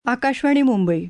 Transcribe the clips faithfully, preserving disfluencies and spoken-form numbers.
आकाशवाणी मुंबई.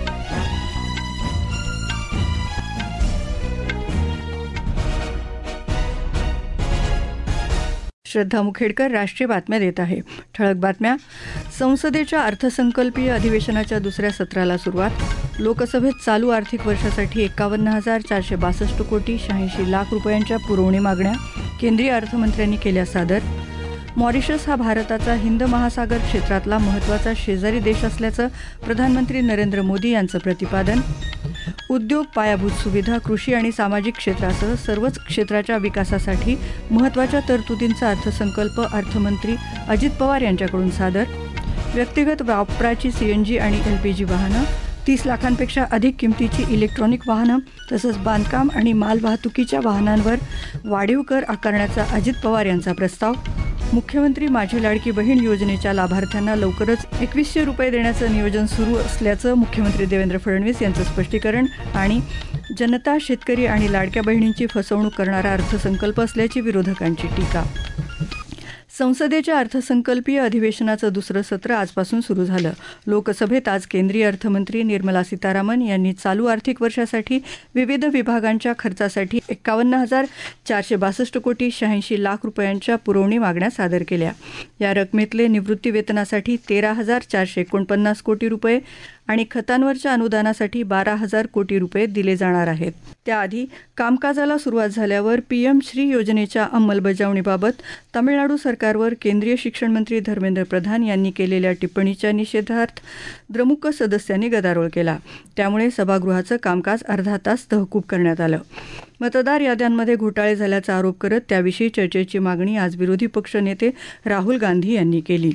श्रद्धा मुखेडकर राष्ट्रीय बातम्या देत आहे. ठळक बातम्या. संसदेच्या अर्थसंकल्पीय अधिवेशनाच्या दुसऱ्या सत्राला सुरुवात. लोकसभेत चालू आर्थिक वर्षासाठी एकावन्न हजार चारशे बासष्ट कोटी शहाऐंशी लाख रुपयांच्या पुरवणी मागण्या केंद्रीय अर्थमंत्र्यांनी केल्या सादर. मॉरिशस हा भारताचा हिंद महासागर क्षेत्रातला महत्त्वाचा शेजारी देश असल्याचं प्रधानमंत्री नरेंद्र मोदी यांचं प्रतिपादन. उद्योग, पायाभूत सुविधा, कृषी आणि सामाजिक क्षेत्रासह सर्वच क्षेत्राच्या विकासासाठी महत्त्वाच्या तरतुदींचा अर्थसंकल्प अर्थमंत्री अजित पवार यांच्याकडून सादर. व्यक्तिगत वापराची सीएनजी आणि एलपीजी वाहनं, तीस लाखांपेक्षा अधिक किमतीची इलेक्ट्रॉनिक वाहनं तसंच बांधकाम आणि मालवाहतुकीच्या वाहनांवर वाढीव कर आकारण्याचा अजित पवार यांचा प्रस्ताव. मुख्यमंत्री माझी लाडकी बहीण योजनेच्या लाभार्थ्यांना लवकरच एकवीसशे रुपये देण्याचं नियोजन सुरू असल्याचं मुख्यमंत्री देवेंद्र फडणवीस यांचं स्पष्टीकरण. आणि जनता, शेतकरी आणि लाडक्या बहिणींची फसवणूक करणारा अर्थसंकल्प असल्याची विरोधकांची टीका. संसदेच्या अर्थसंकल्पीय अधिवेशनाचं दुसरं सत्र आजपासून सुरू झालं. लोकसभेत आज केंद्रीय अर्थमंत्री निर्मला सीतारामन यांनी चालू आर्थिक वर्षासाठी विविध विभागांच्या खर्चासाठी एकावन्न हजार चारशे बासष्ट कोटी शहाऐंशी लाख रुपयांच्या पुरवणी मागण्या सादर केल्या. या रकमेतले निवृत्तीवेतनासाठी तेरा हजार चारशे एकोणपन्नास कोटी रुपये आणि खतांवरच्या अनुदानासाठी बारा हजार कोटी रुपये दिले जाणार आहेत. त्याआधी कामकाजाला सुरुवात झाल्यावर पीएम श्री योजनेच्या अंमलबजावणीबाबत तामिळनाडू सरकारवर केंद्रीय शिक्षण मंत्री धर्मेंद्र प्रधान यांनी केलेल्या टिप्पणीच्या निषेधार्थ द्रमुक सदस्यांनी गदारोळ केला. त्यामुळे सभागृहाचं कामकाज अर्धा तास तहकूब करण्यात आलं. मतदार याद्यांमध्ये घोटाळे झाल्याचा आरोप करत त्याविषयी चर्चेची मागणी आज विरोधी पक्षनेते राहुल गांधी यांनी केली.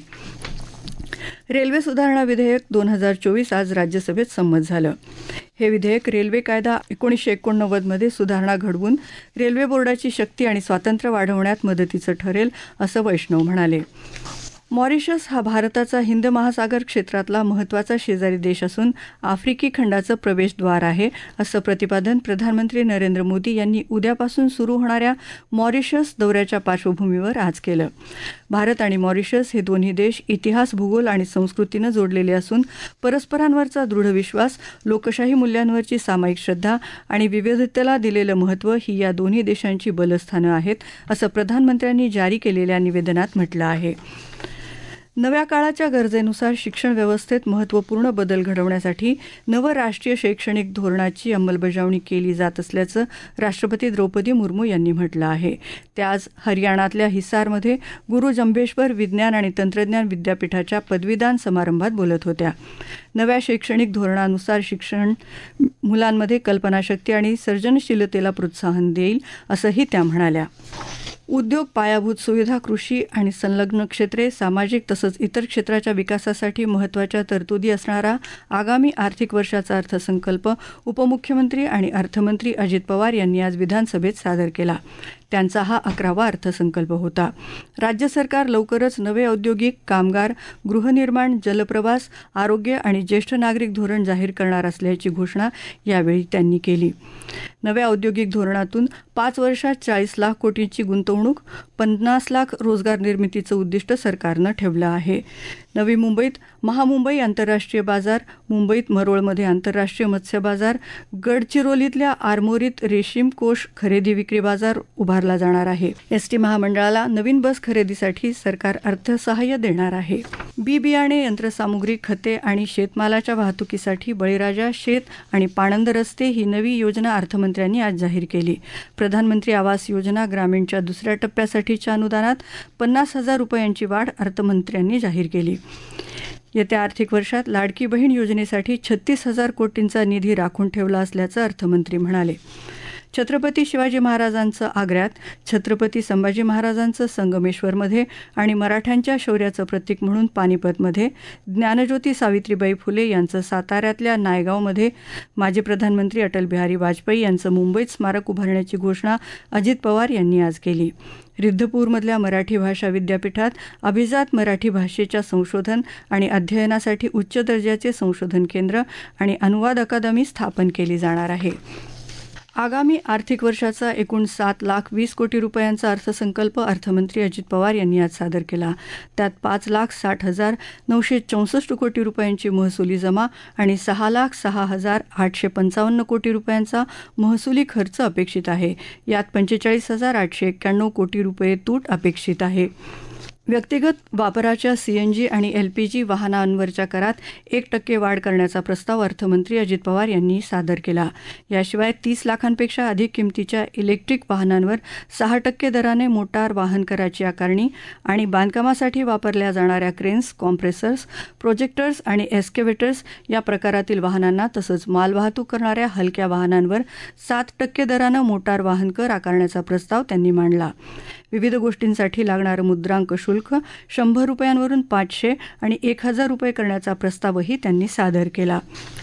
रेल्वे सुधारणा विधेयक दोन हजार चोवीस आज राज्यसभेत संमत झालं. हे विधेयक रेल्वे कायदा एकोणीसशे एकोणनव्वदमध्ये सुधारणा घडवून रेल्वे बोर्डाची शक्ती आणि स्वातंत्र्य वाढवण्यात मदतीचं ठरेल, असं वैष्णव म्हणाले. मॉरिशस हा भारताचा हिंद महासागर क्षेत्रातला महत्त्वाचा शेजारी देश असून आफ्रिकी खंडाचं प्रवेशद्वार आहे, असं प्रतिपादन प्रधानमंत्री नरेंद्र मोदी यांनी उद्यापासून सुरू होणाऱ्या मॉरिशस दौऱ्याच्या पार्श्वभूमीवर आज केलं. भारत आणि मॉरिशस हे दोन्ही देश इतिहास, भूगोल आणि संस्कृतीनं जोडलेले असून परस्परांवरचा दृढ विश्वास, लोकशाही मूल्यांवरची सामायिक श्रद्धा आणि विविधतेला दिलेलं महत्त्व ही या दोन्ही देशांची बलस्थानं आहेत, असं प्रधानमंत्र्यांनी जारी केलेल्या निवेदनात म्हटलं आहे. नव्या काळाच्या गरजेनुसार शिक्षण व्यवस्थेत महत्त्वपूर्ण बदल घडवण्यासाठी नवं राष्ट्रीय शैक्षणिक धोरणाची अंमलबजावणी केली जात असल्याचं राष्ट्रपती द्रौपदी मुर्मू यांनी म्हटलं आहे. त्या आज हरियाणातल्या हिसारमध्ये गुरु जंबेश्वर विज्ञान आणि तंत्रज्ञान विद्यापीठाच्या पदवीदान समारंभात बोलत होत्या. नव्या शैक्षणिक धोरणानुसार शिक्षण मुलांमध्ये कल्पनाशक्ती आणि सर्जनशीलतेला प्रोत्साहन देईल, असंही त्या म्हणाल्या. उद्योग, पायाभूत सुविधा, कृषी आणि संलग्न क्षेत्रे, सामाजिक तसंच इतर क्षेत्राच्या विकासासाठी महत्त्वाच्या तरतुदी असणारा आगामी आर्थिक वर्षाचा अर्थसंकल्प उपमुख्यमंत्री आणि अर्थमंत्री अजित पवार यांनी आज विधानसभेत सादर केला. त्यांचा हा अकरावा अर्थसंकल्प होता. राज्य सरकार लवकरच नवे औद्योगिक, कामगार, गृहनिर्माण, जलप्रवास, आरोग्य आणि ज्येष्ठ नागरिक धोरण जाहीर करणार असल्याची घोषणा यावेळी त्यांनी केली. नव्या औद्योगिक धोरणातून पाच वर्षात चाळीस लाख कोटींची गुंतवणूक, पन्नास लाख रोजगार निर्मितीचं उद्दिष्ट सरकारनं ठेवलं आहे. नवी मुंबईत महामुंबई आंतरराष्ट्रीय बाजार, मुंबईत मरोळमध्ये आंतरराष्ट्रीय मत्स्य बाजार, गडचिरोलीतल्या आरमोरीत रेशीम कोष खरेदी विक्री बाजार उभारला जाणार आहे. एसटी महामंडळाला नवीन बस खरेदीसाठी सरकार अर्थसहाय्य देणार आहे. बी बियाणे, यंत्रसामुग्री, खते आणि शेतमालाच्या वाहतुकीसाठी बळीराजा शेत आणि पाणंद रस्ते ही नवी योजना अर्थमंत्र्यांनी आज जाहीर केली. प्रधानमंत्री आवास योजना ग्रामीणच्या दुसऱ्या टप्प्यासाठीच्या अनुदानात पन्नास हजार रुपयांची वाढ अर्थमंत्र्यांनी जाहीर केली. येत्या आर्थिक वर्षात लाडकी बहीण योजनेसाठी छत्तीस हजार कोटींचा निधी राखून ठेवला असल्याचं अर्थमंत्री म्हणाले. छत्रपती शिवाजी महाराजांचं आग्र्यात, छत्रपती संभाजी महाराजांचं संगमेश्वरमध्ये आणि मराठ्यांच्या शौर्याचं प्रतीक म्हणून पानिपतमध्ये, ज्ञानज्योती सावित्रीबाई फुले यांचं साताऱ्यातल्या नायगावमध्ये, माजी प्रधानमंत्री अटल बिहारी वाजपेयी यांचं मुंबईत स्मारक उभारण्याची घोषणा अजित पवार यांनी आज केली. रिद्धपूरमधल्या मराठी भाषा विद्यापीठात अभिजात मराठी भाषेच्या संशोधन आणि अध्ययनासाठी उच्च दर्जाचे संशोधन केंद्र आणि अनुवाद अकादमी स्थापन केली जाणार आहे. आगामी आर्थिक वर्षाचा एकूण सात लाख वीस कोटी रुपयांचा अर्थसंकल्प अर्थमंत्री अजित पवार यांनी आज सादर केला. त्यात पाच लाख साठ हजार नऊशे चौसष्ट कोटी रुपयांची महसुली जमा आणि सहा लाख सहा हजार आठशे पंचावन्न कोटी रुपयांचा महसुली खर्च अपेक्षित आहे. यात पंचेचाळीस हजार आठशे एक्क्याण्णव कोटी रुपये तूट अपेक्षित आहे. व्यक्तिगत वापराच्या सीएनजी आणि एलपीजी वाहनांवरच्या करात एक टक्के वाढ करण्याचा प्रस्ताव अर्थमंत्री अजित पवार यांनी सादर केला. याशिवाय तीस लाखांपेक्षा अधिक किमतीच्या इलेक्ट्रिक वाहनांवर सहा टक्के दराने मोटार वाहन कराची आकारणी आणि बांधकामासाठी वापरल्या जाणाऱ्या क्रेन्स, कॉम्प्रेसर्स, प्रोजेक्टर्स आणि एस्केवेटर्स या प्रकारातील वाहनांना तसंच मालवाहतूक करणाऱ्या हलक्या वाहनांवर सात टक्के दरानं मोटार वाहन कर आकारण्याचा प्रस्ताव त्यांनी मांडला. विविध गोष्टींसाठी लागणारं मुद्रांक शुल्क शंभर रुपयांवरून पाचशे आणि एक हजार रुपये करण्याचा प्रस्तावही त्यांनी सादर केला.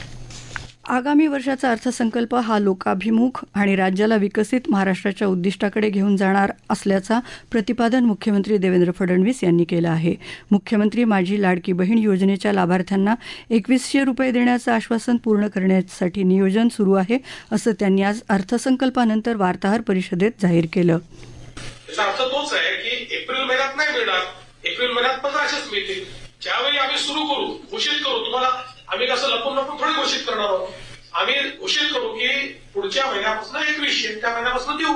आगामी वर्षाचा अर्थसंकल्प हा लोकाभिमुख आणि राज्याला विकसित महाराष्ट्राच्या उद्दिष्टाकडे घेऊन जाणार असल्याचा प्रतिपादन मुख्यमंत्री देवेंद्र फडणवीस यांनी केलं आहे. मुख्यमंत्री माझी लाडकी बहीण योजनेच्या लाभार्थ्यांना एकवीसशे रुपये देण्याचं आश्वासन पूर्ण करण्यासाठी नियोजन सुरू आहे, असं त्यांनी आज अर्थसंकल्पानंतर वार्ताहर परिषदेत जाहीर केलं. याचा अर्थ तोच आहे की एप्रिल महिन्यात नाही मिळणार, एप्रिल महिन्यात पंधराशेच मिळतील. ज्यावेळी आम्ही सुरू करू, घोषित करू, तुम्हाला आम्ही कसं लपून लपून थोडी घोषित करणार आहोत. आम्ही घोषित करू की पुढच्या महिन्यापासून एकवीसशे त्या महिन्यापासून देऊ.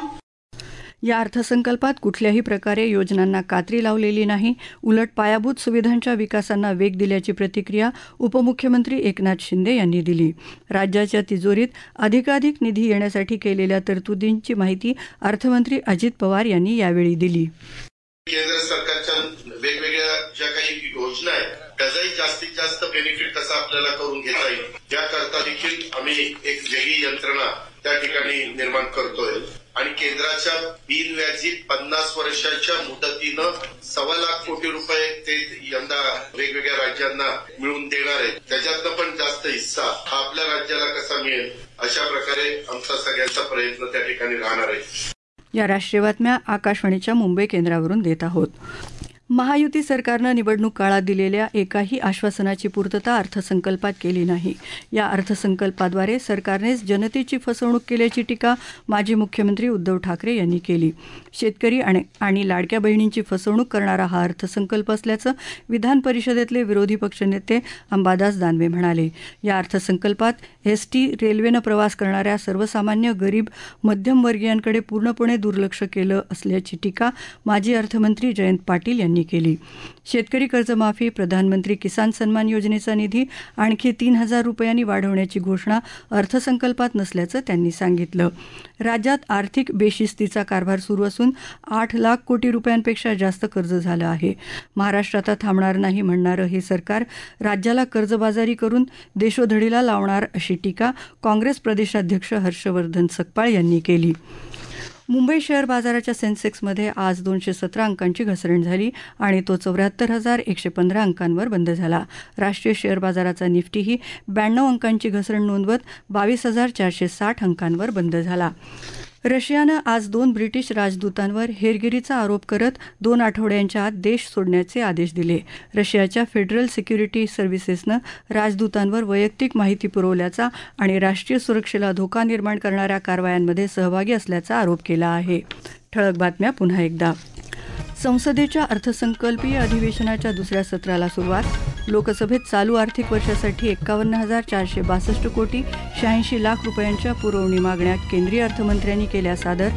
या अर्थसंकल्पात कुठल्याही प्रकारे योजनांना कात्री लावलेली नाही. उलट पायाभूत सुविधांच्या विकासांना वेग दिल्याची प्रतिक्रिया उपमुख्यमंत्री एकनाथ शिंदे यांनी दिली. राज्याच्या तिजोरीत अधिकाधिक निधी येण्यासाठी केलेल्या तरतुदींची माहिती अर्थमंत्री अजित पवार यांनी यावेळी दिली. केंद्र सरकारच्या वेगवेगळ्या ज्या काही योजना आहेत त्याचाही जास्तीत जास्त बेनिफिट कसा आपल्याला करून घेता येईल याकरता देखील आम्ही एक वेगळी यंत्रणा त्या ठिकाणी निर्माण करतोय. आणि केंद्राच्या बिनव्याजी पन्नास वर्षाच्या मुदतीनं सव्वा लाख कोटी रुपये ते यंदा वेगवेगळ्या राज्यांना मिळवून देणार आहेत. त्याच्यातनं पण जास्त हिस्सा हा आपल्या राज्याला कसा मिळेल अशा प्रकारे आमचा सगळ्यांचा प्रयत्न त्या ठिकाणी राहणार आहे. या राष्ट्रीय बातम्या आकाशवाणीच्या मुंबई केंद्रावरून देत आहोत. महायुती सरकारनं निवडणूक काळात दिलेल्या एकाही आश्वासनाची पूर्तता अर्थसंकल्पात केली नाही. या अर्थसंकल्पाद्वारे सरकारनेच जनतेची फसवणूक केल्याची टीका माजी मुख्यमंत्री उद्धव ठाकरे यांनी केली. शेतकरी आणि आणि लाडक्या बहिणींची फसवणूक करणारा हा अर्थसंकल्प असल्याचं विधान परिषदेतले विरोधी पक्षनेते अंबादास दानवे म्हणाले. या अर्थसंकल्पात एसटी, रेल्वेनं प्रवास करणाऱ्या सर्वसामान्य गरीब मध्यमवर्गीयांकडे पूर्णपणे दुर्लक्ष केलं असल्याची टीका माजी अर्थमंत्री जयंत पाटील यांनी केली. शेतकरी कर्जमाफी, प्रधानमंत्री किसान सन्मान योजनेचा निधी आणखी तीन हजार रुपयांनी वाढवण्याची घोषणा अर्थसंकल्पात नसल्याचं त्यांनी सांगितलं. राज्यात आर्थिक बेशिस्तीचा कारभार सुरू असून आठ लाख कोटी रुपयांपेक्षा जास्त कर्ज झालं आहे. महाराष्ट्र आता थांबणार नाही म्हणणारं हे सरकार राज्याला कर्जबाजारी करून देशोधडीला लावणार अशी टीका काँग्रेस प्रदेशाध्यक्ष हर्षवर्धन सकपाळ यांनी केली. मुंबई शेअर बाजाराच्या सेन्सेक्समध्ये आज दोनशे सतरा अंकांची घसरण झाली आणि तो चौऱ्याहत्तर हजार एकशे पंधरा अंकांवर बंद झाला. राष्ट्रीय शेअर बाजाराचा निफ्टीही ब्याण्णव अंकांची घसरण नोंदवत बावीस हजार चारशे साठ अंकांवर बंद झाला. रशियानं आज दोन ब्रिटिश राजदूतांवर हेरगिरीचा आरोप करत दोन आठवड्यांच्या आत देश सोडण्याचे आदेश दिले. रशियाच्या फेडरल सिक्युरिटी सर्व्हिसेसनं राजदूतांवर वैयक्तिक माहिती पुरवल्याचा आणि राष्ट्रीय सुरक्षेला धोका निर्माण करणाऱ्या कारवायांमध्ये सहभागी असल्याचा आरोप केला आहे. ठळक बातम्या पुन्हा एकदा. संसदेच्या अर्थसंकल्पीय अधिवेशनाच्या दुसऱ्या सत्राला सुरुवात. लोकसभेत चालू आर्थिक वर्षासाठी एक्कावन्न हजार चारशे बासष्ट कोटी शहाऐंशी लाख रुपयांच्या पुरवणी मागण्या केंद्रीय अर्थमंत्र्यांनी केल्या सादर.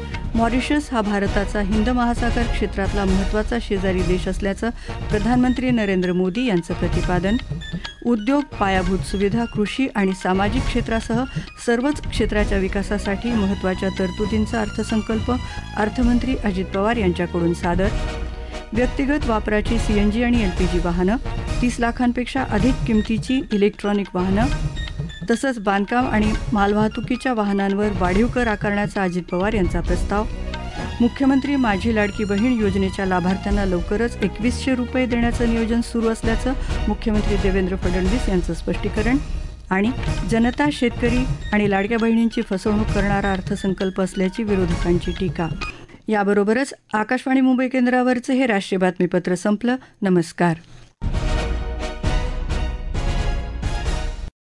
मॉरिशस हा भारताचा हिंद महासागर क्षेत्रातला महत्त्वाचा शेजारी देश असल्याचं प्रधानमंत्री नरेंद्र मोदी यांचं प्रतिपादन. उद्योग, पायाभूत सुविधा, कृषी आणि सामाजिक क्षेत्रासह सर्वच क्षेत्राच्या विकासासाठी महत्त्वाच्या तरतुदींचा अर्थसंकल्प अर्थमंत्री अजित पवार यांच्याकडून सादर. व्यक्तिगत वापराची सीएनजी आणि एलपीजी वाहनं, तीस लाखांपेक्षा अधिक किमतीची इलेक्ट्रॉनिक वाहनं तसंच बांधकाम आणि मालवाहतुकीच्या वाहनांवर वाढीव कर आकारण्याचा अजित पवार यांचा प्रस्ताव. मुख्यमंत्री माझी लाडकी बहीण योजनेच्या लाभार्थ्यांना लवकरच एकवीसशे रुपये देण्याचं नियोजन सुरू असल्याचं मुख्यमंत्री देवेंद्र फडणवीस यांचं स्पष्टीकरण. आणि जनता, शेतकरी आणि लाडक्या बहिणींची फसवणूक करणारा अर्थसंकल्प असल्याची विरोधकांची टीका. याबरोबरच आकाशवाणी मुंबई केंद्रावरचं हे राष्ट्रीय बातमीपत्र संपलं. नमस्कार.